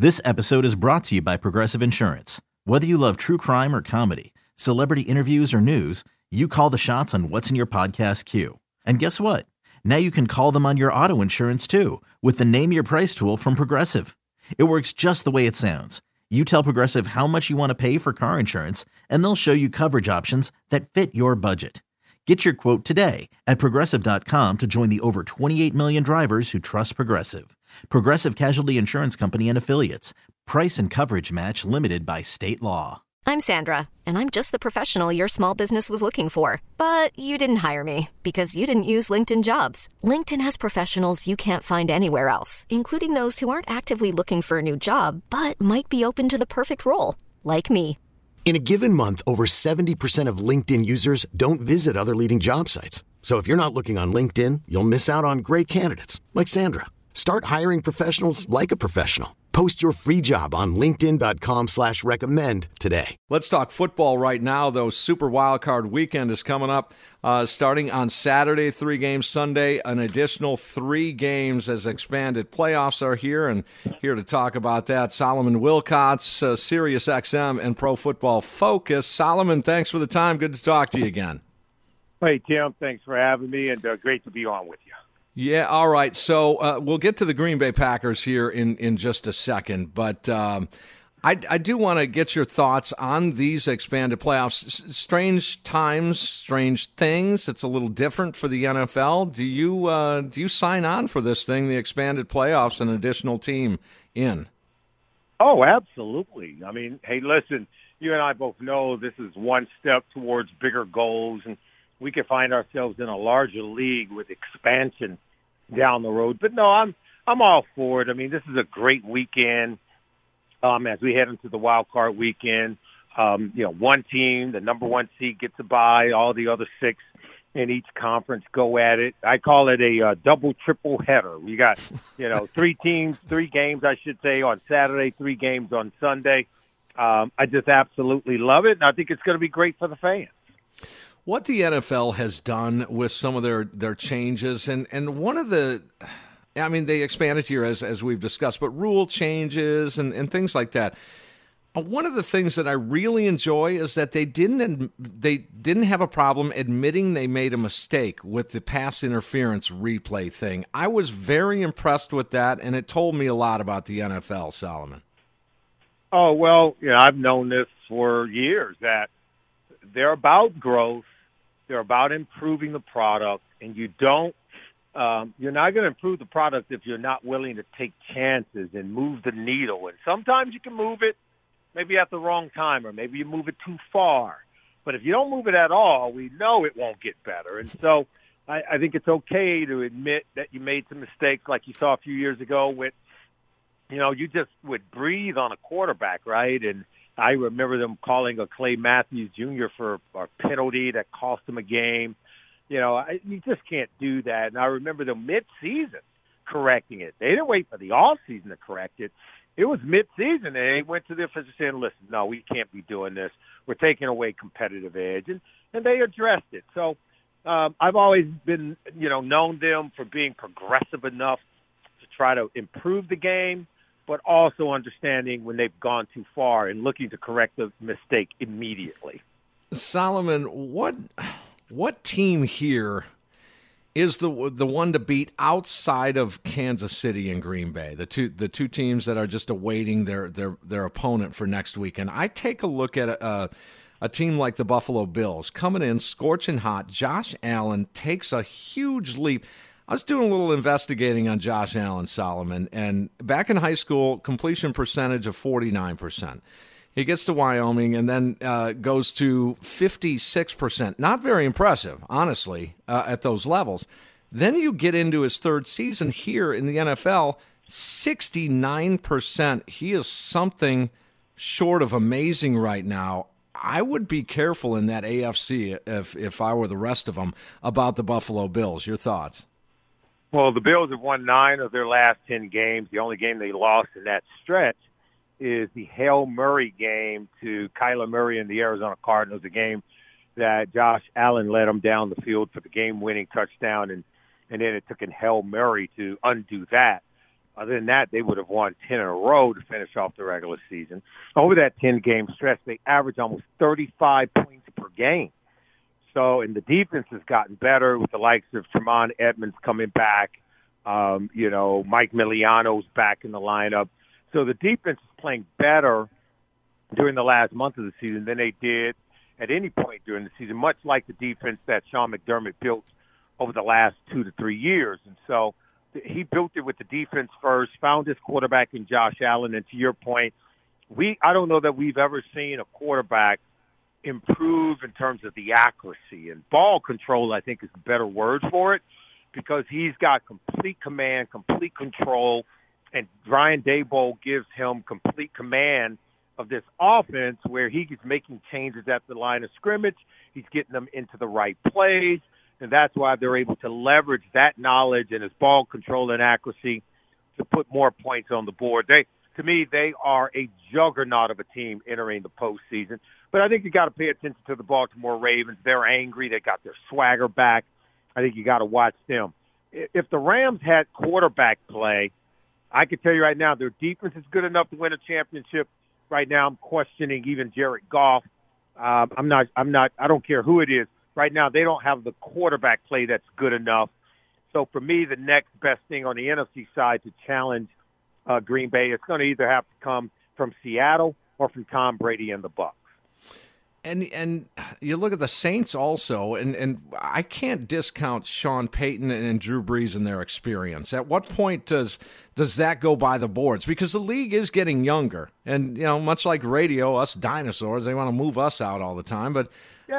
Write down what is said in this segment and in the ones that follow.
This episode is brought to you by Progressive Insurance. Whether you love true crime or comedy, celebrity interviews or news, you call the shots on what's in your podcast queue. And guess what? Now you can call them on your auto insurance too with the Name Your Price tool from Progressive. It works just the way it sounds. You tell Progressive how much you want to pay for car insurance, and they'll show you coverage options that fit your budget. Get your quote today at Progressive.com to join the over 28 million drivers who trust Progressive. Progressive Casualty Insurance Company and Affiliates. Price and coverage match limited by state law. I'm Sandra, and I'm just the professional your small business was looking for. But you didn't hire me because you didn't use LinkedIn Jobs. LinkedIn has professionals you can't find anywhere else, including those who aren't actively looking for a new job, but might be open to the perfect role, like me. In a given month, over 70% of LinkedIn users don't visit other leading job sites. So if you're not looking on LinkedIn, you'll miss out on great candidates like Sandra. Start hiring professionals like a professional. Post your free job on linkedin.com/recommend today. Let's talk football right now, though. Super Wildcard Weekend is coming up. Starting on Saturday, 3 games. Sunday, an additional 3 games as expanded playoffs are here. And here to talk about that, Solomon Wilcots, Sirius XM and Pro Football Focus. Solomon, thanks for the time. Good to talk to you again. Hey, Tim. Thanks for having me, and great to be on with you. Yeah, all right. So we'll get to the Green Bay Packers here in just a second, but I do want to get your thoughts on these expanded playoffs. Strange times, strange things. It's a little different for the NFL. Do you sign on for this thing, the expanded playoffs, an additional team in? Oh, absolutely. I mean, hey, listen, you and I both know this is one step towards bigger goals, and we could find ourselves in a larger league with expansion down the road. But no, I'm all for it. I mean, this is a great weekend as we head into the wild card weekend. One team, the number 1 seed, gets a bye. All the other 6 in each conference go at it. I call it a double, triple header. We got 3 teams, 3 games, I should say, on Saturday, 3 games on Sunday. I just absolutely love it, and I think it's going to be great for the fans. What the NFL has done with some of their changes, and one of the, I mean, they expanded here as we've discussed, but rule changes and things like that. One of the things that I really enjoy is that they didn't have a problem admitting they made a mistake with the pass interference replay thing. I was very impressed with that, and it told me a lot about the NFL, Solomon. Oh, well, I've known this for years, that they're about growth. They're about improving the product, and you're not going to improve the product if you're not willing to take chances and move the needle. And sometimes you can move it maybe at the wrong time, or maybe you move it too far. But if you don't move it at all, we know it won't get better. And so I think it's okay to admit that you made some mistakes, like you saw a few years ago with, you just would breathe on a quarterback, right? And I remember them calling a Clay Matthews Jr. for a penalty that cost him a game. You just can't do that. And I remember them mid-season correcting it. They didn't wait for the offseason to correct it. It was mid-season, and they went to the officials saying, listen, no, we can't be doing this. We're taking away competitive edge. And they addressed it. So I've always been, known them for being progressive enough to try to improve the game, but also understanding when they've gone too far and looking to correct the mistake immediately. Solomon, what team here is the one to beat outside of Kansas City and Green Bay, the two teams that are just awaiting their opponent for next weekend? I take a look at a team like the Buffalo Bills coming in scorching hot. Josh Allen takes a huge leap. I was doing a little investigating on Josh Allen, Solomon, and back in high school, completion percentage of 49%. He gets to Wyoming and then goes to 56%. Not very impressive, honestly, at those levels. Then you get into his 3rd season here in the NFL, 69%. He is something short of amazing right now. I would be careful in that AFC if I were the rest of them about the Buffalo Bills. Your thoughts? Well, the Bills have won 9 of their last 10 games. The only game they lost in that stretch is the Hail Murray game to Kyler Murray and the Arizona Cardinals, a game that Josh Allen led them down the field for the game-winning touchdown, and then it took in Hail Murray to undo that. Other than that, they would have won 10 in a row to finish off the regular season. Over that 10-game stretch, they averaged almost 35 points per game. So, and the defense has gotten better with the likes of Tremont Edmonds coming back. Mike Miliano's back in the lineup. So the defense is playing better during the last month of the season than they did at any point during the season, much like the defense that Sean McDermott built over the last 2 to 3 years. And so he built it with the defense first, found his quarterback in Josh Allen. And to your point, I don't know that we've ever seen a quarterback improve in terms of the accuracy. And ball control, I think, is a better word for it, because he's got complete command, complete control, and Brian Daboll gives him complete command of this offense where he is making changes at the line of scrimmage. He's getting them into the right plays, and that's why they're able to leverage that knowledge and his ball control and accuracy to put more points on the board. To me, they are a juggernaut of a team entering the postseason. But I think you got to pay attention to the Baltimore Ravens. They're angry. They got their swagger back. I think you got to watch them. If the Rams had quarterback play, I can tell you right now, their defense is good enough to win a championship. Right now, I'm questioning even Jared Goff. I don't care who it is. Right now, they don't have the quarterback play that's good enough. So for me, the next best thing on the NFC side to challenge Green Bay, it's going to either have to come from Seattle or from Tom Brady and the Bucs. And you look at the Saints also, and I can't discount Sean Payton and Drew Brees and their experience. At what point does that go by the boards? Because the league is getting younger, and much like radio, us dinosaurs, they want to move us out all the time. But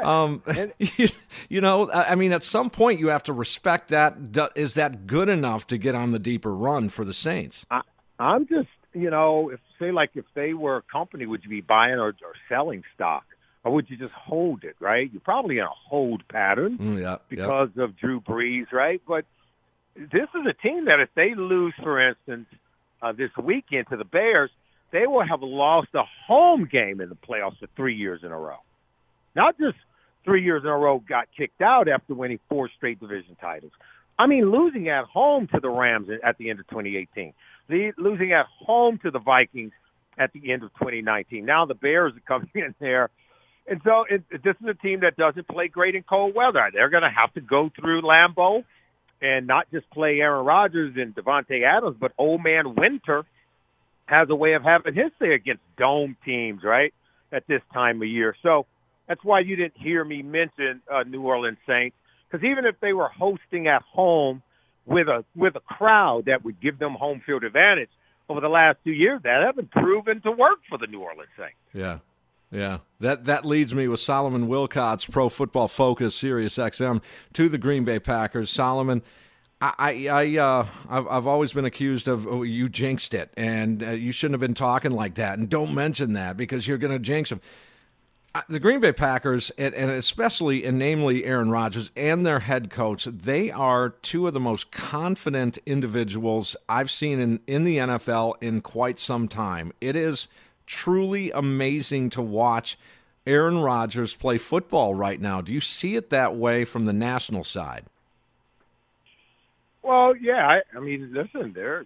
I mean, at some point you have to respect that. Is that good enough to get on the deeper run for the Saints? I'm just, if they were a company, would you be buying or selling stock? Or would you just hold it, right? You're probably in a hold pattern because of Drew Brees, right? But this is a team that if they lose, for instance, this weekend to the Bears, they will have lost a home game in the playoffs for 3 years in a row. Not just 3 years in a row got kicked out after winning 4 straight division titles. I mean, losing at home to the Rams at the end of 2018. Losing at home to the Vikings at the end of 2019. Now the Bears are coming in there. And so this is a team that doesn't play great in cold weather. They're going to have to go through Lambeau and not just play Aaron Rodgers and Devontae Adams, but old man Winter has a way of having his say against dome teams, right, at this time of year. So that's why you didn't hear me mention New Orleans Saints, because even if they were hosting at home with a crowd that would give them home field advantage over the last 2 years, that hasn't proven to work for the New Orleans Saints. Yeah, that leads me with Solomon Wilcott's Pro Football Focus, Sirius XM, to the Green Bay Packers. Solomon, I've always been accused of you jinxed it, and you shouldn't have been talking like that, and don't mention that because you're going to jinx them. The Green Bay Packers, and especially and namely Aaron Rodgers and their head coach, they are two of the most confident individuals I've seen in the NFL in quite some time. It is truly amazing to watch Aaron Rodgers play football right now. Do you see it that way from the national side? Well, yeah. I mean, listen, they're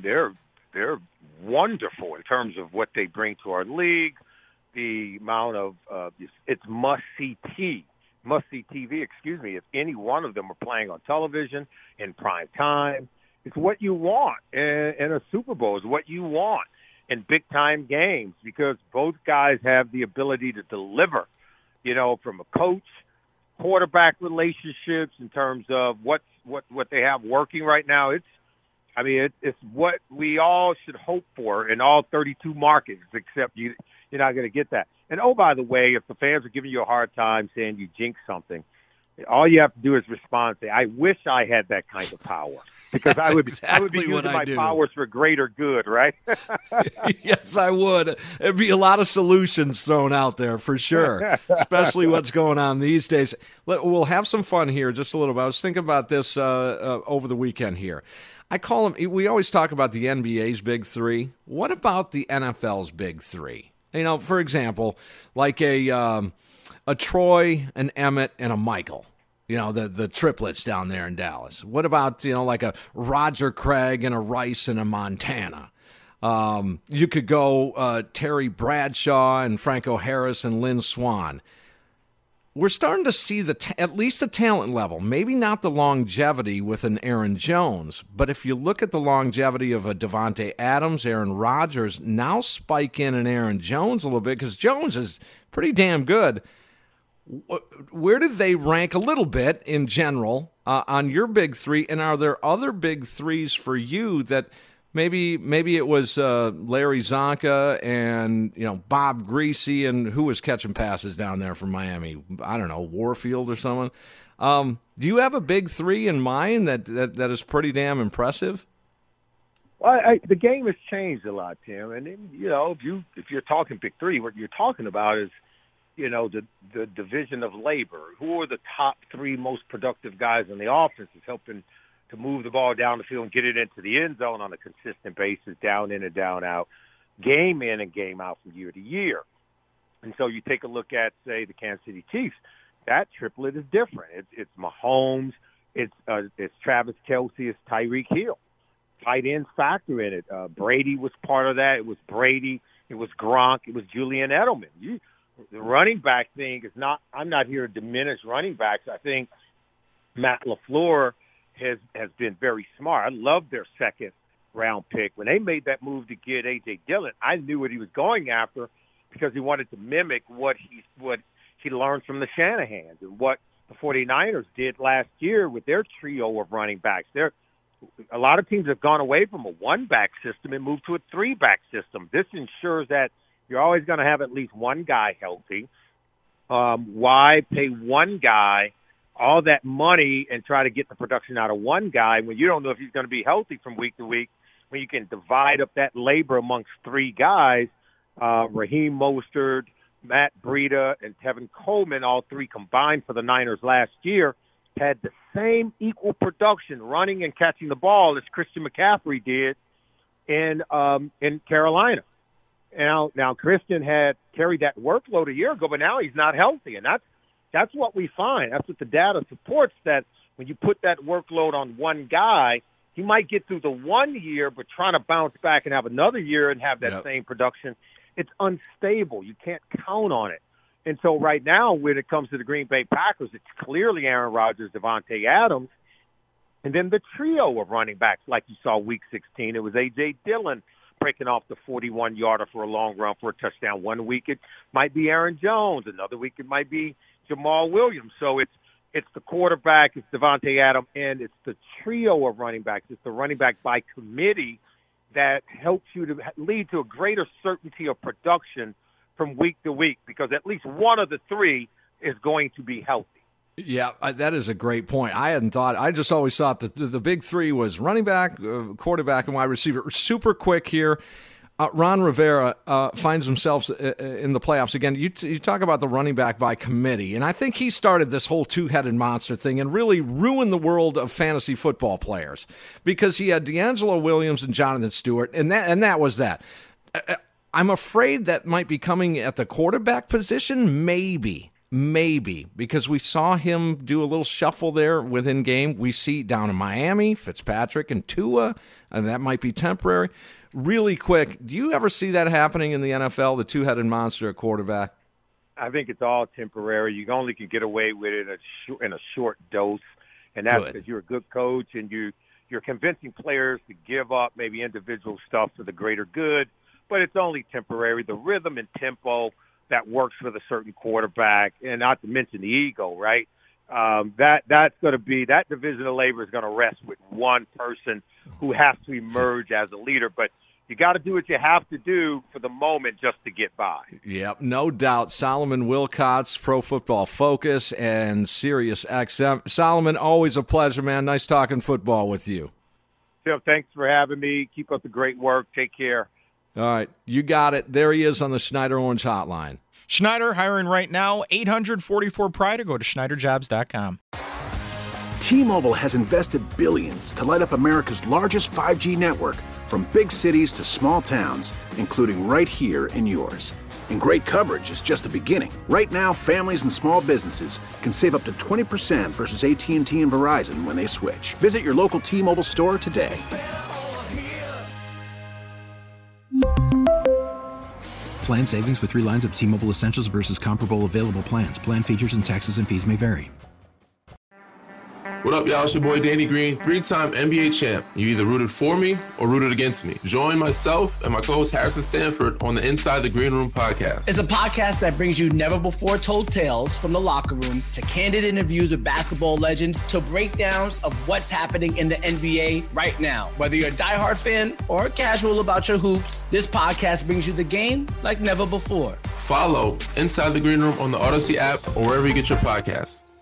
wonderful in terms of what they bring to our league. The amount of it's must-see TV. If any one of them are playing on television in prime time, it's what you want, and a Super Bowl is what you want. In big-time games, because both guys have the ability to deliver, from a coach-quarterback relationships in terms of what they have working right now. It's what we all should hope for in all 32 markets, except you're not going to get that. And, oh, by the way, if the fans are giving you a hard time saying you jinxed something, all you have to do is respond and say, I wish I had that kind of power. Because I would be using my powers for greater good, right? Yes, I would. There'd be a lot of solutions thrown out there for sure, especially what's going on these days. We'll have some fun here just a little bit. I was thinking about this over the weekend here. I call them, we always talk about the NBA's big three. What about the NFL's big three? For example, like a Troy, an Emmett, and a Michael. You know, the triplets down there in Dallas. What about, like a Roger Craig and a Rice and a Montana? You could go Terry Bradshaw and Franco Harris and Lynn Swann. We're starting to see at least the talent level, maybe not the longevity with an Aaron Jones, but if you look at the longevity of a Davante Adams, Aaron Rodgers, now spike in an Aaron Jones a little bit because Jones is pretty damn good. Where did they rank a little bit in general on your big three, and are there other big threes for you that maybe it was Larry Zonka and Bob Greasy and who was catching passes down there from Miami? I don't know, Warfield or someone. Do you have a big three in mind that is pretty damn impressive? Well, the game has changed a lot, Tim. And if you're talking big three, what you're talking about is the division of labor. Who are the top three most productive guys in the offense is helping to move the ball down the field and get it into the end zone on a consistent basis, down in and down out, game in and game out from year to year. And so you take a look at, say, the Kansas City Chiefs. That triplet is different. It's Mahomes, it's Travis Kelce, it's Tyreek Hill. Tight ends factor in it. Brady was part of that. It was Brady. It was Gronk. It was Julian Edelman. The running back thing is not – I'm not here to diminish running backs. I think Matt LaFleur has been very smart. I love their second-round pick. When they made that move to get A.J. Dillon, I knew what he was going after because he wanted to mimic what he learned from the Shanahans and what the 49ers did last year with their trio of running backs. A lot of teams have gone away from a one-back system and moved to a three-back system. This ensures that you're always going to have at least one guy healthy. Why pay one guy all that money and try to get the production out of one guy when you don't know if he's going to be healthy from week to week, when you can divide up that labor amongst three guys, Raheem Mostert, Matt Breida, and Tevin Coleman, all three combined for the Niners last year, had the same equal production running and catching the ball as Christian McCaffrey did in Carolina. Now Christian had carried that workload a year ago, but now he's not healthy, and that's what we find. That's what the data supports, that when you put that workload on one guy, he might get through the 1 year, but trying to bounce back and have another year and have that same production, it's unstable. You can't count on it. And so right now, when it comes to the Green Bay Packers, it's clearly Aaron Rodgers, Davante Adams, and then the trio of running backs like you saw Week 16. It was A.J. Dillon breaking off the 41-yarder for a long run for a touchdown. 1 week it might be Aaron Jones. Another week it might be Jamal Williams. So it's the quarterback, it's Davante Adams, and it's the trio of running backs. It's the running back by committee that helps you to lead to a greater certainty of production from week to week, because at least one of the three is going to be healthy. Yeah, that is a great point. I hadn't thought. I just always thought that the big three was running back, quarterback, and wide receiver. Super quick here. Ron Rivera finds himself in the playoffs again. You talk about the running back by committee, and I think he started this whole two-headed monster thing and really ruined the world of fantasy football players, because he had D'Angelo Williams and Jonathan Stewart, and that was that. I'm afraid that might be coming at the quarterback position, maybe, because we saw him do a little shuffle there within game. We see down in Miami, Fitzpatrick and Tua, and that might be temporary. Really quick, do you ever see that happening in the NFL, the two-headed monster at quarterback? I think it's all temporary. You only can get away with it in a short dose, and that's because you're a good coach and you're convincing players to give up maybe individual stuff for the greater good, but it's only temporary. The rhythm and tempo that works for the certain quarterback, and not to mention the ego, right? That's going to be, that division of labor is going to rest with one person who has to emerge as a leader. But you got to do what you have to do for the moment just to get by. Yep, no doubt. Solomon Wilcots, Pro Football Focus, and Sirius XM. Solomon, always a pleasure, man. Nice talking football with you. Tim, thanks for having me. Keep up the great work. Take care. All right, you got it. There he is on the Schneider Orange Hotline. Schneider hiring right now, 844-PRIDE, or go to SchneiderJobs.com. T-Mobile has invested billions to light up America's largest 5G network, from big cities to small towns, including right here in yours. And great coverage is just the beginning. Right now, families and small businesses can save up to 20% versus AT&T and Verizon when they switch. Visit your local T-Mobile store today. Plan savings with 3 lines of T-Mobile Essentials versus comparable available plans. Plan features and taxes and fees may vary. What up, y'all? It's your boy Danny Green, 3-time NBA champ. You either rooted for me or rooted against me. Join myself and my co-host Harrison Sanford on the Inside the Green Room podcast. It's a podcast that brings you never-before-told tales from the locker room to candid interviews with basketball legends to breakdowns of what's happening in the NBA right now. Whether you're a diehard fan or casual about your hoops, this podcast brings you the game like never before. Follow Inside the Green Room on the Odyssey app or wherever you get your podcasts.